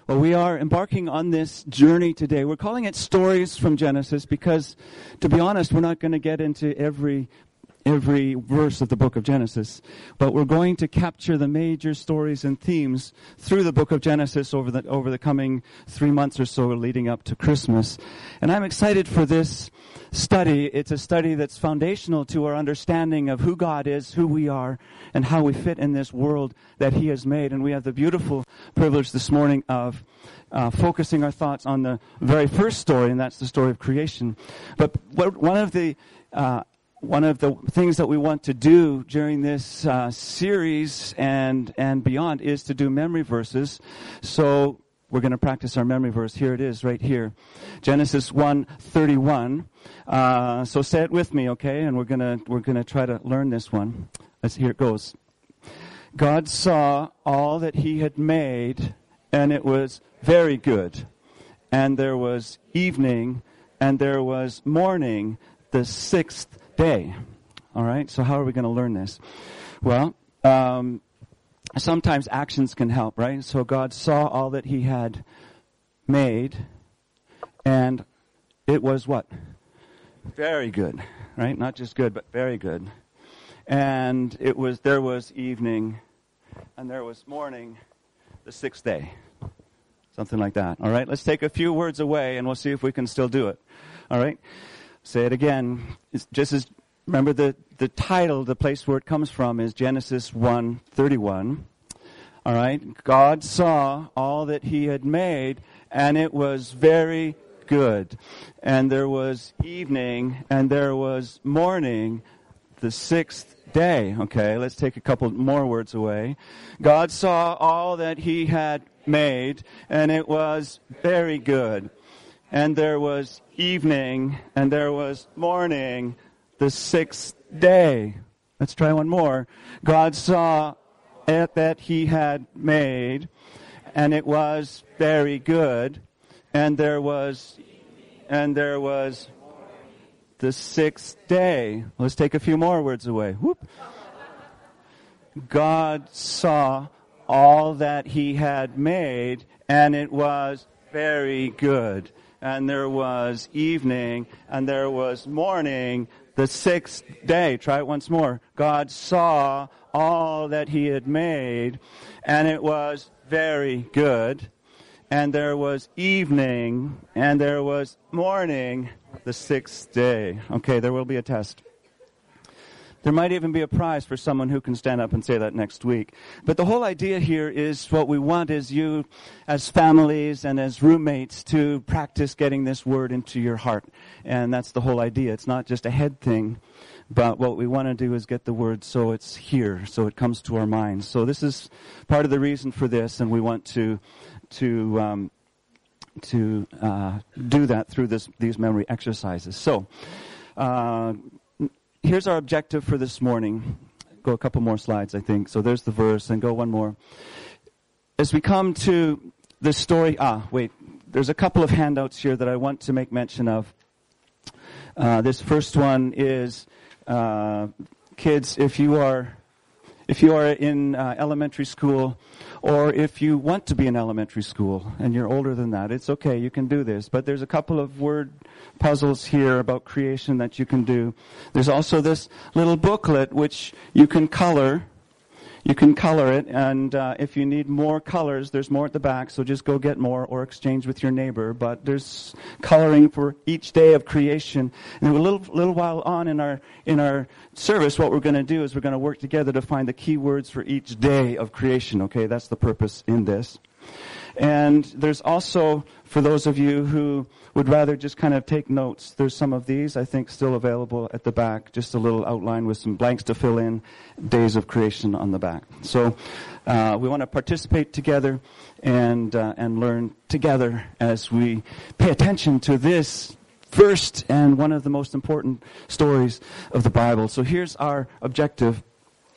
Well, we are embarking on this journey today. We're calling it Stories from Genesis because, to be honest, we're not going to get into every verse of the book of Genesis, but we're going to capture the major stories and themes through the book of Genesis over the coming 3 months or so leading up to Christmas. And I'm excited for this study. It's a study that's foundational to our understanding of who God is, who we are, and how we fit in this world that He has made. And we have the beautiful privilege this morning of focusing our thoughts on the very first story, and that's the story of creation. But one of the things that we want to do during this series and beyond is to do memory verses. So we're going to practice our memory verse. Here it is, right here. Genesis 1:31. So say it with me, okay? And we're gonna try to learn this one. Here it goes. God saw all that He had made, and it was very good. And there was evening, and there was morning, the sixth day. All right, so how are we going to learn this? Well, sometimes actions can help, right? So God saw all that He had made, and it was what? Very good, right? Not just good, but very good. And there was evening, and there was morning, the sixth day. Something like that. All right, let's take a few words away, and we'll see if we can still do it. All right? Say it again. It's just as remember the title, the place where it comes from is Genesis 1:31. All right. God saw all that He had made, and it was very good. And there was evening, and there was morning, the sixth day. Okay, let's take a couple more words away. God saw all that He had made, and it was very good. And there was evening, and there was morning, the sixth day. Let's try one more. God saw it that He had made, and it was very good. And there was the sixth day. Let's take a few more words away. Whoop. God saw all that He had made, and it was very good. And there was evening, and there was morning, the sixth day. Try it once more. God saw all that He had made, and it was very good. And there was evening, and there was morning, the sixth day. Okay, there will be a test. There might even be a prize for someone who can stand up and say that next week. But the whole idea here is what we want is you, as families and as roommates, to practice getting this word into your heart. And that's the whole idea. It's not just a head thing, but what we want to do is get the word so it's here, so it comes to our minds. So this is part of the reason for this, and we want to do that through these memory exercises. So, here's our objective for this morning. Go a couple more slides, I think. So there's the verse, and go one more. As we come to this story, there's a couple of handouts here that I want to make mention of. This first one is, kids, if you are in elementary school, or if you want to be in elementary school and you're older than that, it's okay, you can do this. But there's a couple of word puzzles here about creation that you can do. There's also this little booklet which you can color. You can color it, and if you need more colors, there's more at the back, so just go get more or exchange with your neighbor. But there's coloring for each day of creation. And a little while on in our service, what we're going to do is we're going to work together to find the key words for each day of creation. Okay, that's the purpose in this. And there's also, for those of you who would rather just kind of take notes, there's some of these, I think, still available at the back, just a little outline with some blanks to fill in, days of creation on the back. So we want to participate together and learn together as we pay attention to this first and one of the most important stories of the Bible. So here's our objective.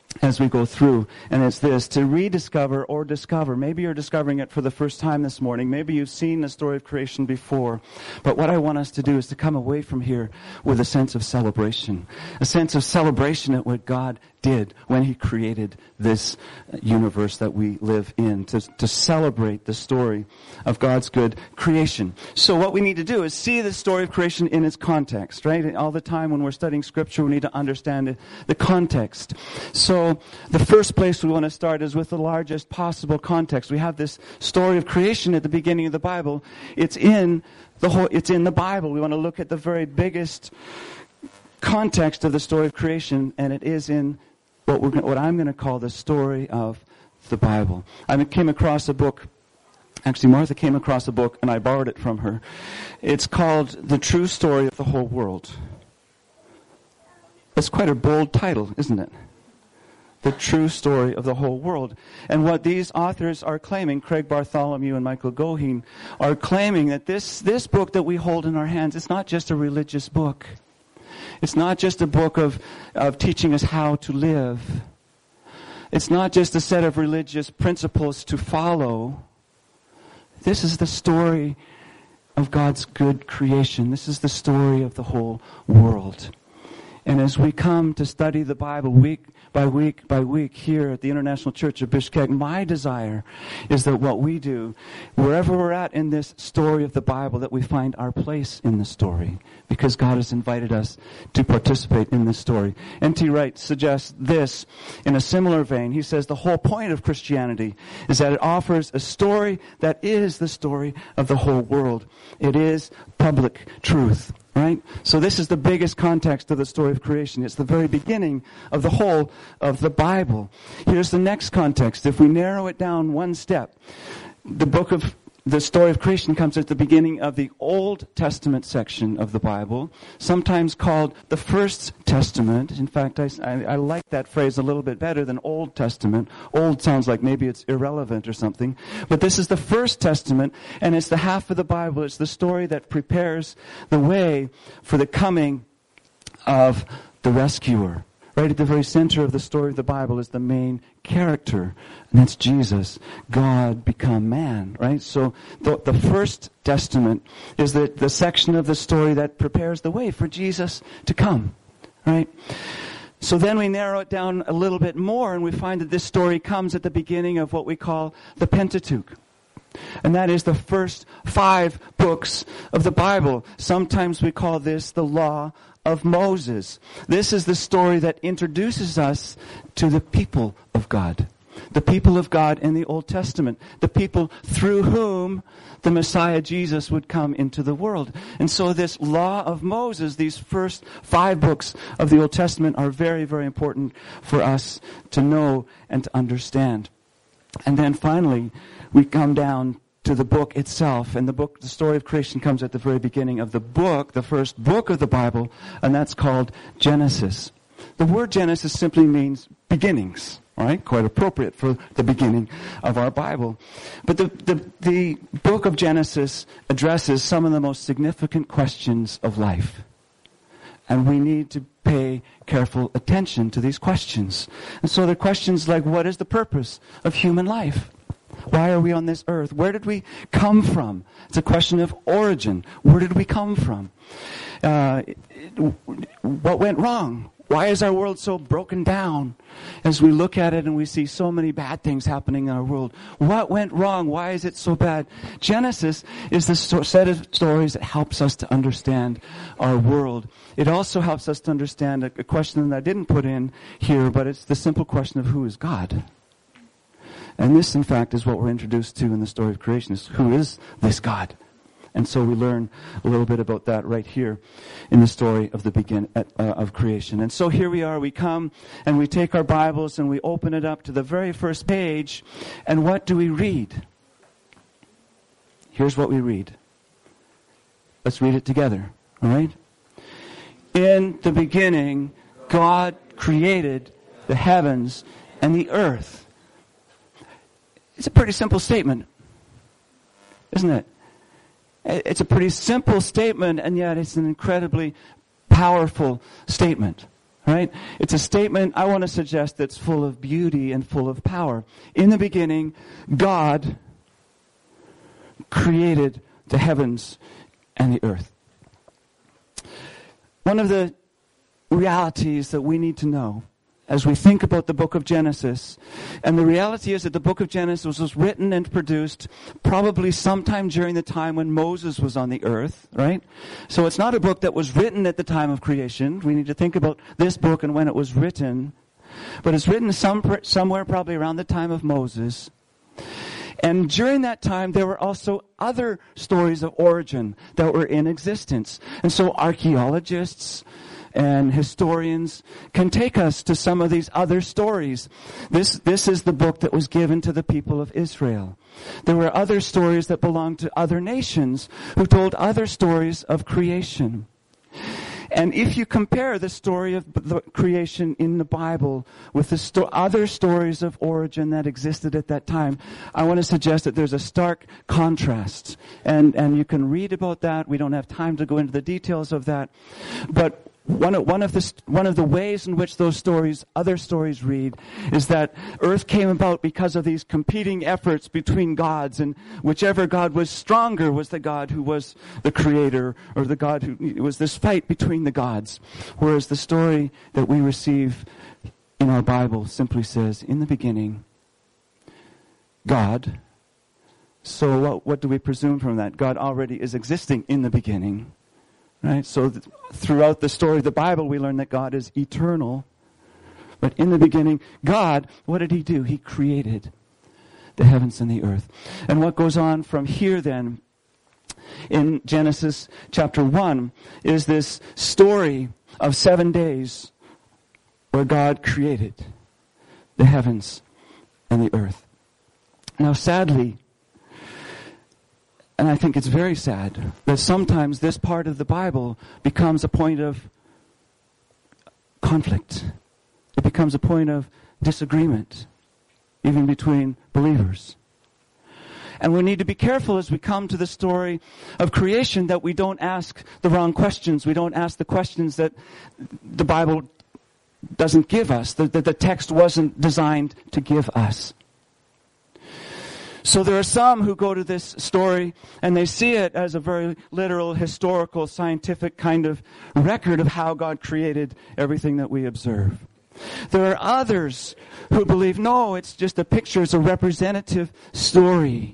as we go through, and it's this: to rediscover or discover. Maybe you're discovering it for the first time this morning. Maybe you've seen the story of creation before. But what I want us to do is to come away from here with a sense of celebration. A sense of celebration at what God did when He created this universe that we live in. To celebrate the story of God's good creation. So what we need to do is see the story of creation in its context, right? And all the time when we're studying Scripture, we need to understand the context. So the first place we want to start is with the largest possible context. We have this story of creation at the beginning of the Bible. It's in the Bible. We want to look at the very biggest context of the story of creation, and it is in what I'm going to call the story of the Bible. I came across a book. Actually, Martha came across a book, and I borrowed it from her. It's called The True Story of the Whole World. That's quite a bold title, isn't it? The True Story of the Whole World. And what these authors are claiming, Craig Bartholomew and Michael Goheen, are claiming that this book that we hold in our hands, it's not just a religious book. It's not just a book of teaching us how to live. It's not just a set of religious principles to follow. This is the story of God's good creation. This is the story of the whole world. And as we come to study the Bible week by week by week here at the International Church of Bishkek, my desire is that what we do, wherever we're at in this story of the Bible, that we find our place in the story, because God has invited us to participate in this story. N.T. Wright suggests this in a similar vein. He says the whole point of Christianity is that it offers a story that is the story of the whole world. It is public truth. Right? So this is the biggest context of the story of creation. It's the very beginning of the whole of the Bible. Here's the next context. If we narrow it down one step, the story of creation comes at the beginning of the Old Testament section of the Bible, sometimes called the First Testament. In fact, I like that phrase a little bit better than Old Testament. Old sounds like maybe it's irrelevant or something. But this is the First Testament, and it's the half of the Bible. It's the story that prepares the way for the coming of the rescuer. Right at the very center of the story of the Bible is the main character, and that's Jesus, God become man, right? So the First Testament is the section of the story that prepares the way for Jesus to come, right? So then we narrow it down a little bit more, and we find that this story comes at the beginning of what we call the Pentateuch. And that is the first 5 books of the Bible. Sometimes we call this the Law of Moses. This is the story that introduces us to the people of God. The people of God in the Old Testament. The people through whom the Messiah Jesus would come into the world. And so this Law of Moses, these first 5 books of the Old Testament, are very, very important for us to know and to understand. And then finally, we come down to the book itself, and the story of creation comes at the very beginning of the book, the first book of the Bible, and that's called Genesis. The word Genesis simply means beginnings, right? Quite appropriate for the beginning of our Bible. But the book of Genesis addresses some of the most significant questions of life. And we need to pay careful attention to these questions. And so they're questions like, what is the purpose of human life? Why are we on this earth? Where did we come from? It's a question of origin. Where did we come from? What went wrong? Why is our world so broken down? As we look at it and we see so many bad things happening in our world, what went wrong? Why is it so bad? Genesis is the set of stories that helps us to understand our world. It also helps us to understand a question that I didn't put in here, but it's the simple question of who is God? And this, in fact, is what we're introduced to in the story of creation, is who is this God? And so we learn a little bit about that right here in the story of of creation. And so here we are, we come and we take our Bibles and we open it up to the very first page. And what do we read? Here's what we read. Let's read it together, all right? In the beginning, God created the heavens and the earth. It's a pretty simple statement, isn't it? It's a pretty simple statement, and yet it's an incredibly powerful statement. Right? It's a statement I want to suggest that's full of beauty and full of power. In the beginning, God created the heavens and the earth. One of the realities that we need to know as we think about the book of Genesis, and the reality is that the book of Genesis was written and produced probably sometime during the time when Moses was on the earth, right? So it's not a book that was written at the time of creation. We need to think about this book and when it was written. But it's written somewhere probably around the time of Moses. And during that time, there were also other stories of origin that were in existence. And so archaeologists and historians can take us to some of these other stories. This is the book that was given to the people of Israel. There were other stories that belonged to other nations who told other stories of creation. And if you compare the story of the creation in the Bible with the other stories of origin that existed at that time, I want to suggest that there's a stark contrast. And you can read about that. We don't have time to go into the details of that. But one of the ways in which those other stories read, is that earth came about because of these competing efforts between gods, and whichever god was stronger was the god who was the creator, or the god who, it was this fight between the gods. Whereas the story that we receive in our Bible simply says, in the beginning, God. So what do we presume from that? God already is existing in the beginning. Right? So throughout the story of the Bible, we learn that God is eternal. But in the beginning, God, what did he do? He created the heavens and the earth. And what goes on from here then, in Genesis chapter 1, is this story of 7 days where God created the heavens and the earth. Now sadly, and I think it's very sad that sometimes this part of the Bible becomes a point of conflict. It becomes a point of disagreement, even between believers. And we need to be careful as we come to the story of creation that we don't ask the wrong questions. We don't ask the questions that the Bible doesn't give us, that the text wasn't designed to give us. So there are some who go to this story and they see it as a very literal, historical, scientific kind of record of how God created everything that we observe. There are others who believe, no, it's just a picture, it's a representative story.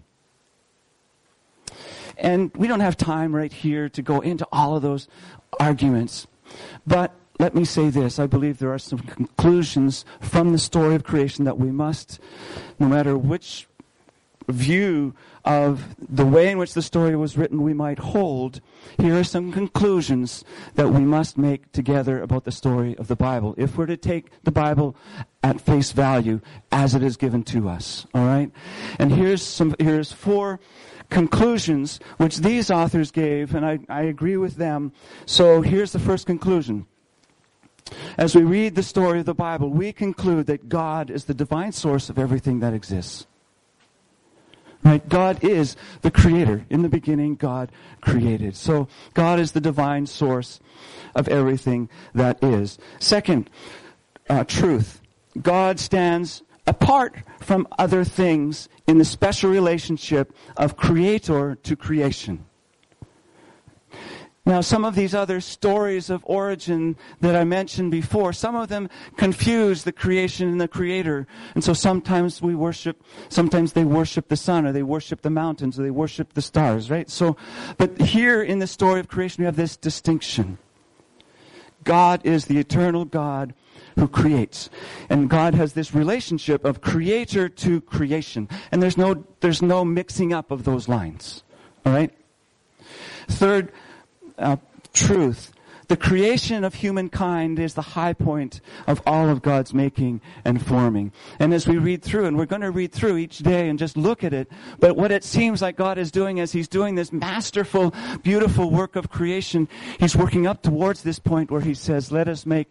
And we don't have time right here to go into all of those arguments. But let me say this, I believe there are some conclusions from the story of creation that we must, no matter which view of the way in which the story was written we might hold, here are some conclusions that we must make together about the story of the Bible, if we're to take the Bible at face value as it is given to us. All right? And here's 4 conclusions which these authors gave, and I agree with them. So here's the first conclusion. As we read the story of the Bible, we conclude that God is the divine source of everything that exists. Right? God is the creator. In the beginning, God created. So God is the divine source of everything that is. Second, truth. God stands apart from other things in the special relationship of creator to creation. Now, some of these other stories of origin that I mentioned before, some of them confuse the creation and the creator. And so sometimes they worship the sun, or they worship the mountains, or they worship the stars, right? So, but here in the story of creation, we have this distinction. God is the eternal God who creates. And God has this relationship of creator to creation. And there's no mixing up of those lines. All right? Third, truth. The creation of humankind is the high point of all of God's making and forming. And as we read through, and we're going to read through each day and just look at it, but what it seems like God is doing as He's doing this masterful, beautiful work of creation, He's working up towards this point where He says, let us make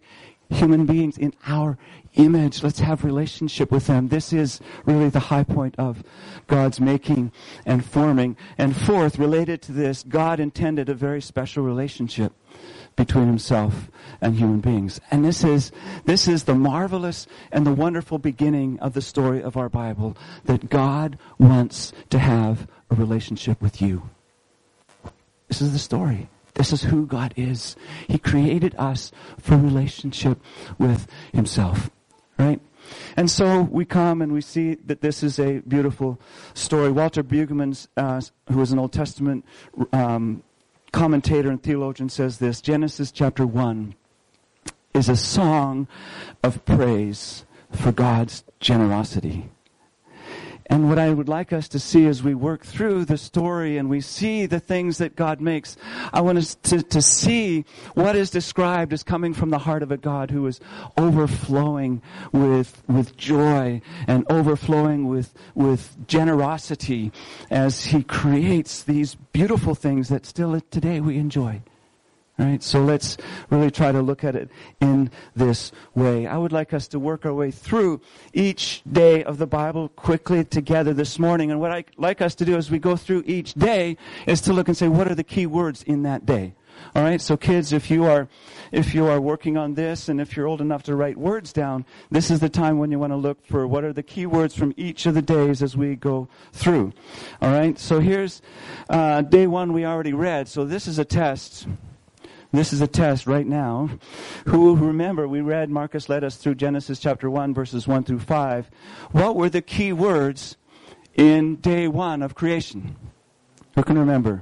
human beings in our image. Let's have relationship with them. This is really the high point of God's making and forming. And fourth, related to this, God intended a very special relationship between himself and human beings. And this is the marvelous and the wonderful beginning of the story of our Bible, that God wants to have a relationship with you. This is the story. This is who God is. He created us for relationship with himself, right? And so we come and we see that this is a beautiful story. Walter Brueggemann, who is an Old Testament commentator and theologian, says this: Genesis chapter 1 is a song of praise for God's generosity. And what I would like us to see as we work through the story and we see the things that God makes, I want us to see what is described as coming from the heart of a God who is overflowing with joy and overflowing with generosity as he creates these beautiful things that still today we enjoy. All right, so let's really try to look at it in this way. I would like us to work our way through each day of the Bible quickly together this morning. And what I'd like us to do as we go through each day is to look and say, what are the key words in that day? All right, so kids, if you are working on this and if you're old enough to write words down, this is the time when you want to look for what are the key words from each of the days as we go through. All right, so here's day 1 we already read. So this is a test. This is a test right now. Who remember, we read, Marcus led us through Genesis chapter 1, verses 1 through 5. What were the key words in day 1 of creation? Who can remember?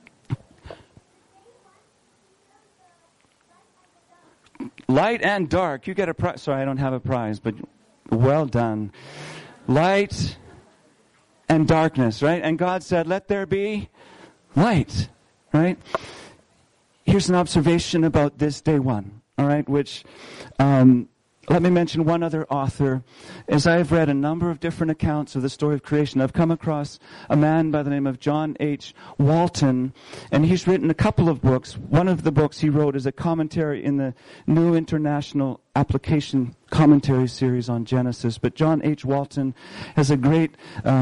Light and dark. You get a prize. Sorry, I don't have a prize, but well done. Light and darkness, right? And God said, let there be light, right? Here's an observation about this day 1, all right, which, let me mention one other author. As I've read a number of different accounts of the story of creation, I've come across a man by the name of John H. Walton, and he's written a couple of books. One of the books he wrote is a commentary in the New International Application Commentary series on Genesis, but John H. Walton has a great,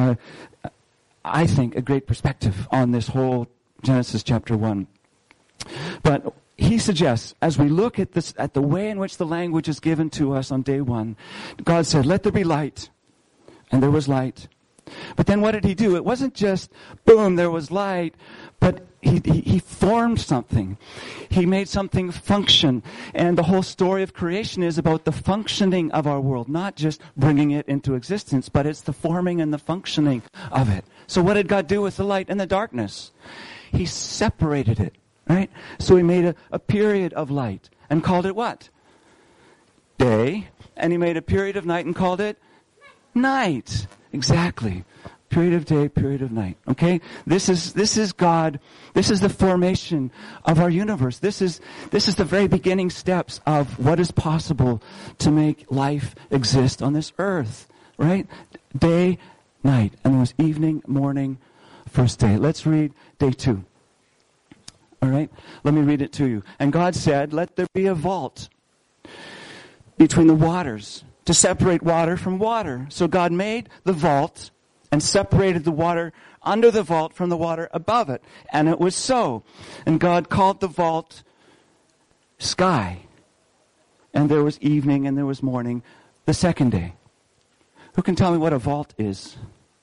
I think, a great perspective on this whole Genesis chapter 1. But he suggests, as we look at this, at the way in which the language is given to us on day 1, God said, let there be light. And there was light. But then what did he do? It wasn't just, boom, there was light, but he formed something. He made something function. And the whole story of creation is about the functioning of our world, not just bringing it into existence, but it's the forming and the functioning of it. So what did God do with the light and the darkness? He separated it. Right? So he made a period of light and called it what? Day. And he made a period of night and called it night. Exactly. Period of day, period of night. Okay? This is God. This is the formation of our universe. This is the very beginning steps of what is possible to make life exist on this earth. Right? Day, night. And there was evening, morning, first day. Let's read day 2. All right? Let me read it to you. And God said, let there be a vault between the waters to separate water from water. So God made the vault and separated the water under the vault from the water above it. And it was so. And God called the vault sky. And there was evening and there was morning the second day. Who can tell me what a vault is?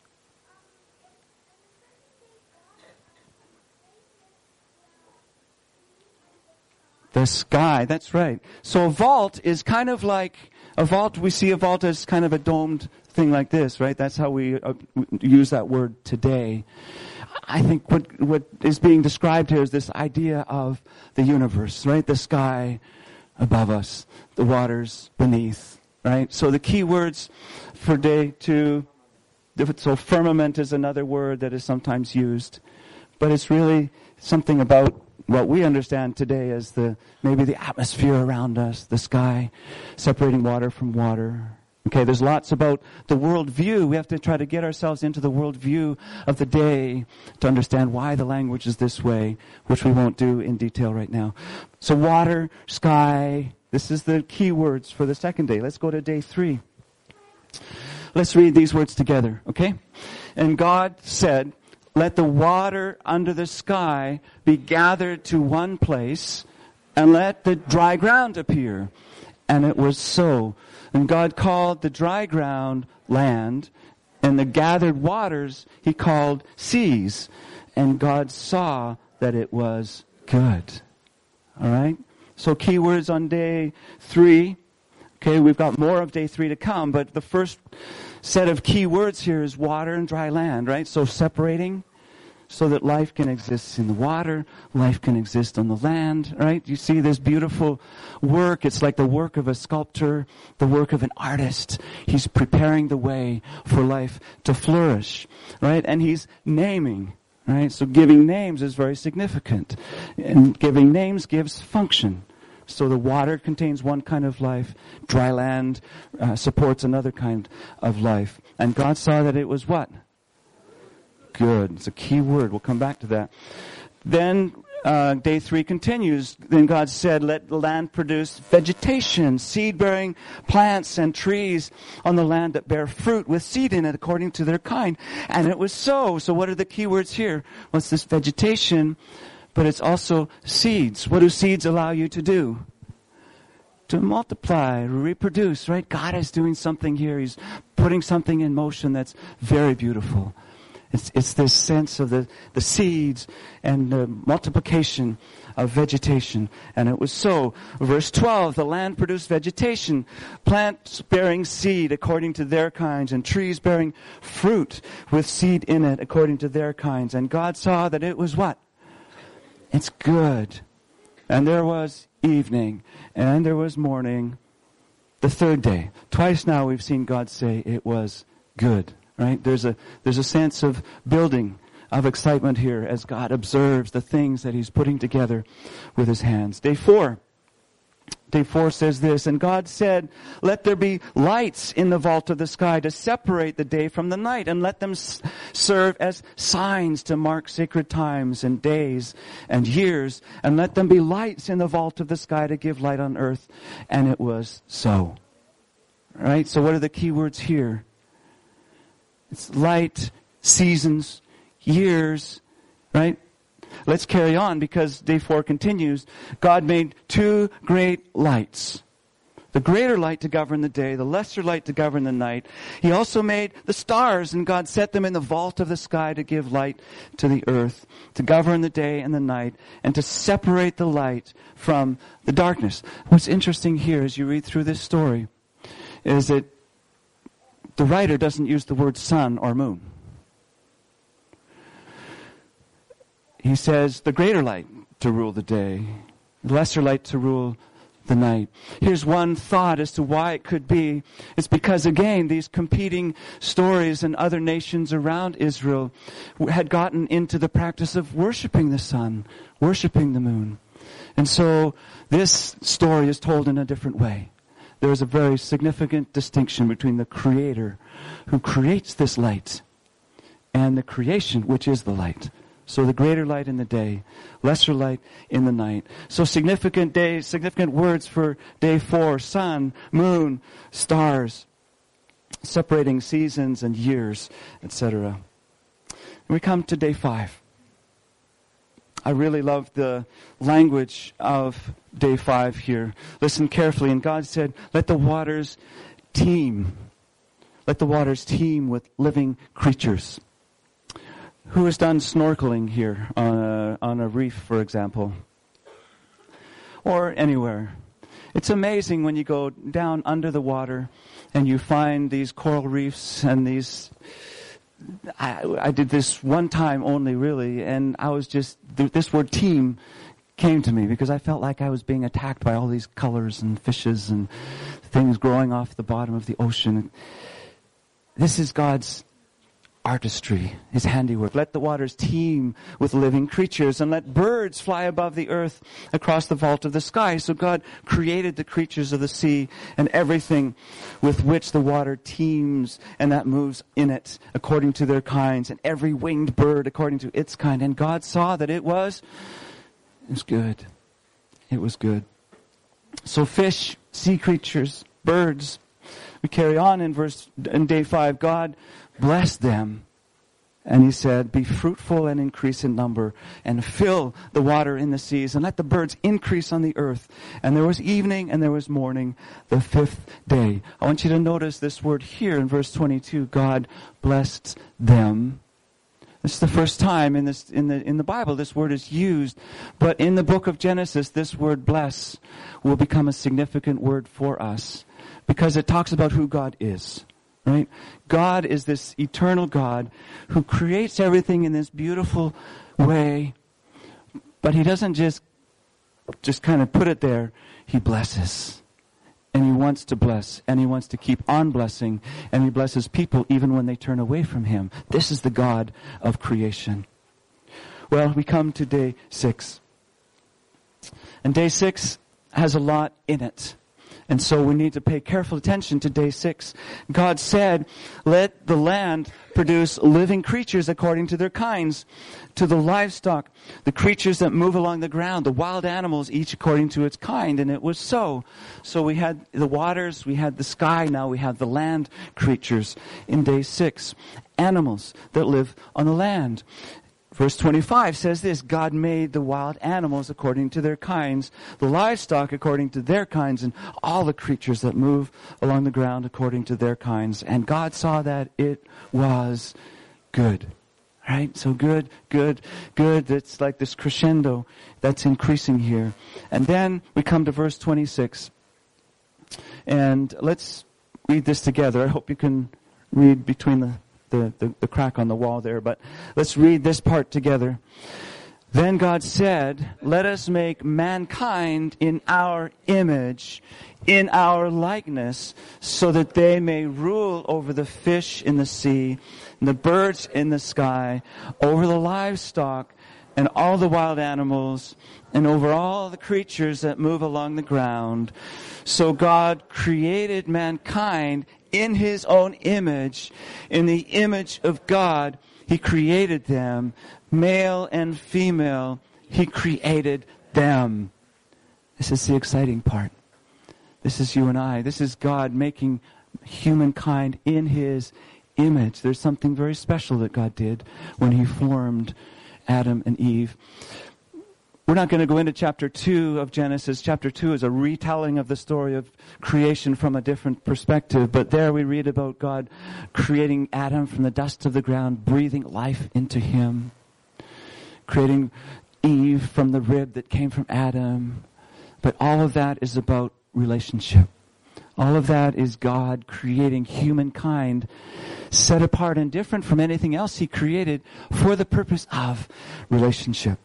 The sky, that's right. So a vault is kind of like, we see a vault as kind of a domed thing like this, right? That's how we use that word today. I think what is being described here is this idea of the universe, right? The sky above us, the waters beneath, right? So the key words for day 2, so firmament is another word that is sometimes used, but it's really something about what we understand today as maybe the atmosphere around us, the sky, separating water from water. Okay, there's lots about the world view. We have to try to get ourselves into the world view of the day to understand why the language is this way, which we won't do in detail right now. So water, sky, This is the key words for the second day. Let's go to day 3. Let's read these words together, okay? And God said, "Let the water under the sky be gathered to one place, and let the dry ground appear." And it was so. And God called the dry ground land, and the gathered waters he called seas. And God saw that it was good. All right? So key words on day 3. Okay, we've got more of day 3 to come, but the first set of key words here is water and dry land, right? So separating so that life can exist in the water, life can exist on the land, right? You see this beautiful work. It's like the work of a sculptor, the work of an artist. He's preparing the way for life to flourish, right? And he's naming, right? So giving names is very significant. And giving names gives function. So the water contains one kind of life. Dry land supports another kind of life. And God saw that it was what? Good. It's a key word. We'll come back to that. Then day 3 continues. Then God said, "Let the land produce vegetation, seed-bearing plants and trees on the land that bear fruit with seed in it according to their kind." And it was so. So what are the key words here? Well, it's this vegetation, but it's also seeds. What do seeds allow you to do? To multiply, reproduce, right? God is doing something here. He's putting something in motion that's very beautiful. It's this sense of the seeds and the multiplication of vegetation. And it was so. Verse 12, the land produced vegetation, plants bearing seed according to their kinds, and trees bearing fruit with seed in it according to their kinds. And God saw that it was what? It's good. And there was evening, and there was morning, the third day. Twice now we've seen God say it was good. Right? There's a sense of building, of excitement here as God observes the things that he's putting together with his hands. Day 4. Day 4 says this, "And God said, let there be lights in the vault of the sky to separate the day from the night, and let them serve as signs to mark sacred times and days and years, and let them be lights in the vault of the sky to give light on earth." And it was so. Right? So what are the key words here? It's light, seasons, years, right? Let's carry on because day 4 continues. God made 2 great lights. The greater light to govern the day, the lesser light to govern the night. He also made the stars, and God set them in the vault of the sky to give light to the earth, to govern the day and the night, and to separate the light from the darkness. What's interesting here as you read through this story is that the writer doesn't use the word sun or moon. He says the greater light to rule the day, the lesser light to rule the night. Here's one thought as to why it could be. It's because, again, these competing stories and other nations around Israel had gotten into the practice of worshiping the sun, worshiping the moon. And so this story is told in a different way. There is a very significant distinction between the Creator who creates this light and the creation, which is the light. So the greater light in the day, lesser light in the night. So significant days, significant words for day 4, sun, moon, stars, separating seasons and years, etc. We come to day 5. I really love the language of day 5 here. Listen carefully. And God said, let the waters teem. Let the waters teem with living creatures. Who has done snorkeling here on a reef, for example? Or anywhere. It's amazing when you go down under the water and you find these coral reefs and these... I did this one time only, really, and I was just, this word team came to me because I felt like I was being attacked by all these colors and fishes and things growing off the bottom of the ocean. This is God's artistry, his handiwork. Let the waters teem with living creatures, and let birds fly above the earth across the vault of the sky. So God created the creatures of the sea and everything with which the water teems and that moves in it according to their kinds, and every winged bird according to its kind. And God saw that it was good. It was good. So fish, sea creatures, birds. We carry on in day 5. God blessed them. And he said, be fruitful and increase in number, and fill the water in the seas, and let the birds increase on the earth. And there was evening and there was morning, the 5th day. I want you to notice this word here in verse 22. God blessed them. This is the first time in the Bible this word is used. But in the book of Genesis, this word bless will become a significant word for us, because it talks about who God is. Right? God is this eternal God who creates everything in this beautiful way, but he doesn't just kind of put it there. He blesses. And he wants to bless, and he wants to keep on blessing, and he blesses people even when they turn away from him. This is the God of creation. Well, we come to day 6. And day 6 has a lot in it. And so we need to pay careful attention to day 6. God said, let the land produce living creatures according to their kinds, to the livestock, the creatures that move along the ground, the wild animals, each according to its kind. And it was so. So we had the waters, we had the sky, now we have the land creatures in day 6. Animals that live on the land. Verse 25 says this, God made the wild animals according to their kinds, the livestock according to their kinds, and all the creatures that move along the ground according to their kinds. And God saw that it was good. Right? So good. It's like this crescendo that's increasing here. And then we come to verse 26. And let's read this together. I hope you can read between the crack on the wall there, but let's read this part together. Then God said, let us make mankind in our image, in our likeness, so that they may rule over the fish in the sea, and the birds in the sky, over the livestock, and all the wild animals, and over all the creatures that move along the ground. So God created mankind in his own image. In the image of God, he created them. Male and female, he created them. This is the exciting part. This is you and I. This is God making humankind in his image. There's something very special that God did when he formed Adam and Eve. We're not going to go into chapter 2 of Genesis. Chapter 2 is a retelling of the story of creation from a different perspective. But there we read about God creating Adam from the dust of the ground, breathing life into him. Creating Eve from the rib that came from Adam. But all of that is about relationship. All of that is God creating humankind set apart and different from anything else he created for the purpose of relationship.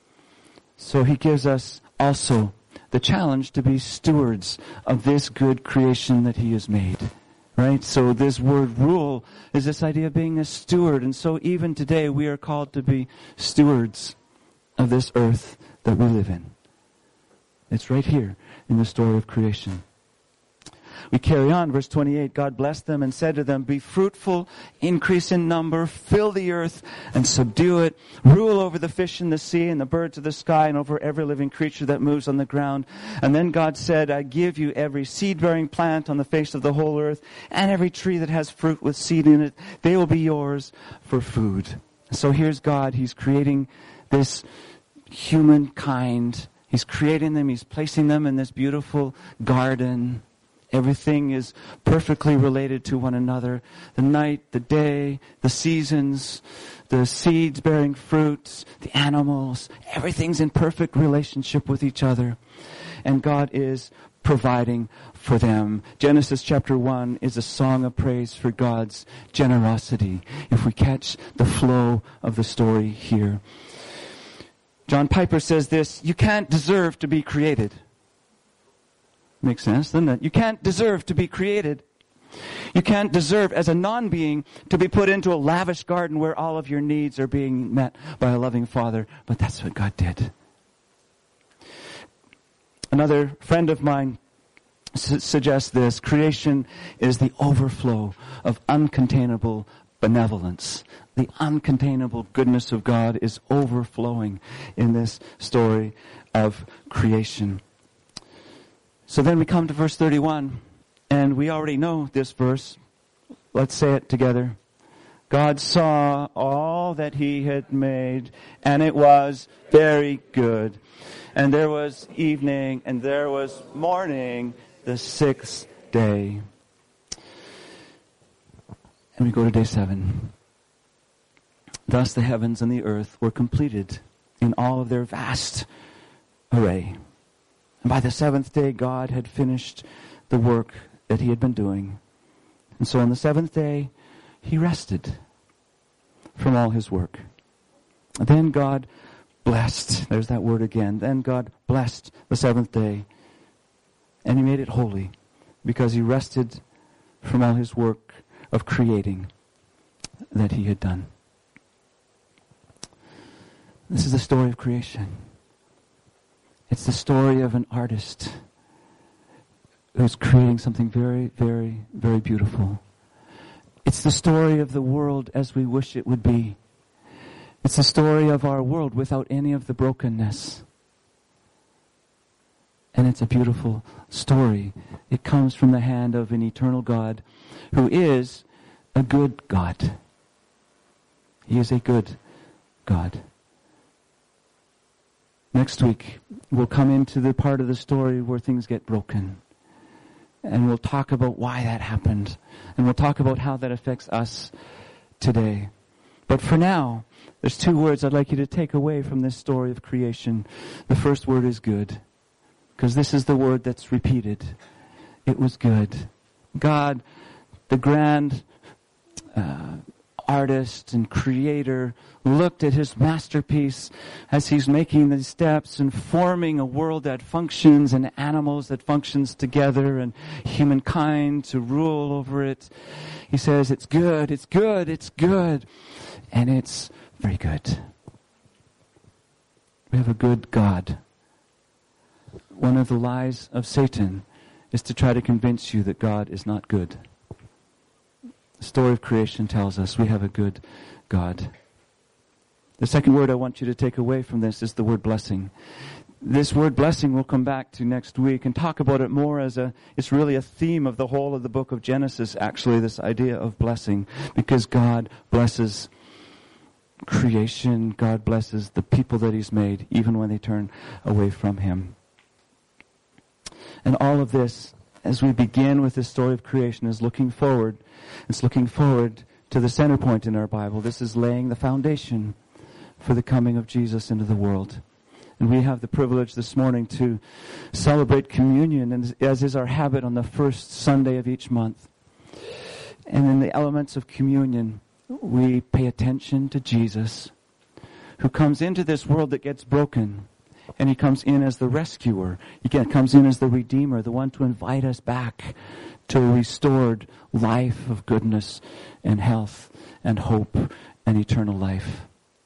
So he gives us also the challenge to be stewards of this good creation that he has made. Right? So this word rule is this idea of being a steward. And so even today we are called to be stewards of this earth that we live in. It's right here in the story of creation. We carry on, verse 28, God blessed them and said to them, be fruitful, increase in number, fill the earth and subdue it, rule over the fish in the sea and the birds of the sky and over every living creature that moves on the ground. And then God said, I give you every seed-bearing plant on the face of the whole earth and every tree that has fruit with seed in it. They will be yours for food. So here's God. He's creating this humankind. He's creating them. He's placing them in this beautiful garden. Everything is perfectly related to one another. The night, the day, the seasons, the seeds bearing fruits, the animals, everything's in perfect relationship with each other. And God is providing for them. Genesis chapter 1 is a song of praise for God's generosity, if we catch the flow of the story here. John Piper says this, you can't deserve to be created. Makes sense, doesn't it? You can't deserve to be created. You can't deserve, as a non-being, to be put into a lavish garden where all of your needs are being met by a loving Father. But that's what God did. Another friend of mine suggests this. Creation is the overflow of uncontainable benevolence. The uncontainable goodness of God is overflowing in this story of creation. So then we come to verse 31, and we already know this verse. Let's say it together. God saw all that he had made, and it was very good. And there was evening, and there was morning, the sixth day. And we go to day 7. Thus the heavens and the earth were completed in all of their vast array. And by the 7th day, God had finished the work that he had been doing. And so on the 7th day, he rested from all his work. And then God blessed. There's that word again. Then God blessed the 7th day. And he made it holy because he rested from all his work of creating that he had done. This is the story of creation. It's the story of an artist who's creating something very, very, very beautiful. It's the story of the world as we wish it would be. It's the story of our world without any of the brokenness. And it's a beautiful story. It comes from the hand of an eternal God who is a good God. He is a good God. Next week, we'll come into the part of the story where things get broken. And we'll talk about why that happened. And we'll talk about how that affects us today. But for now, there's 2 words I'd like you to take away from this story of creation. The first word is good. Because this is the word that's repeated. It was good. God, the grand artist and creator, looked at his masterpiece as he's making these steps and forming a world that functions and animals that functions together and humankind to rule over it. He says, it's good, it's good, it's good, and it's very good. We have a good God. One of the lies of Satan is to try to convince you that God is not good. The story of creation tells us we have a good God. The second word I want you to take away from this is the word blessing. This word blessing we'll come back to next week and talk about it more as it's really a theme of the whole of the book of Genesis, actually, this idea of blessing. Because God blesses creation, God blesses the people that he's made, even when they turn away from him. And all of this, as we begin with this story of creation, is looking forward. It's looking forward to the center point in our Bible. This is laying the foundation for the coming of Jesus into the world. And we have the privilege this morning to celebrate communion, and as is our habit on the first Sunday of each month. And in the elements of communion, we pay attention to Jesus, who comes into this world that gets broken. And he comes in as the rescuer. He comes in as the redeemer, the one to invite us back to a restored life of goodness and health and hope and eternal life.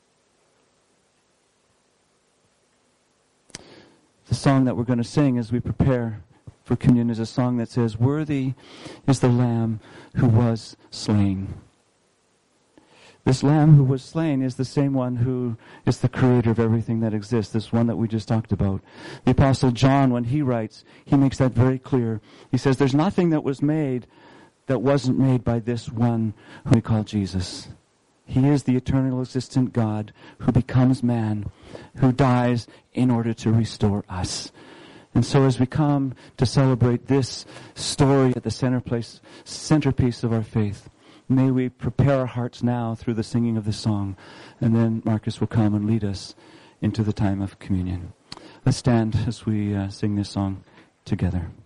The song that we're going to sing as we prepare for communion is a song that says, "Worthy is the Lamb who was slain." This Lamb who was slain is the same one who is the creator of everything that exists, this one that we just talked about. The Apostle John, when he writes, he makes that very clear. He says, there's nothing that was made that wasn't made by this one who we call Jesus. He is the eternal existent God who becomes man, who dies in order to restore us. And so as we come to celebrate this story at the centerpiece of our faith, may we prepare our hearts now through the singing of this song. And then Marcus will come and lead us into the time of communion. Let's stand as we sing this song together.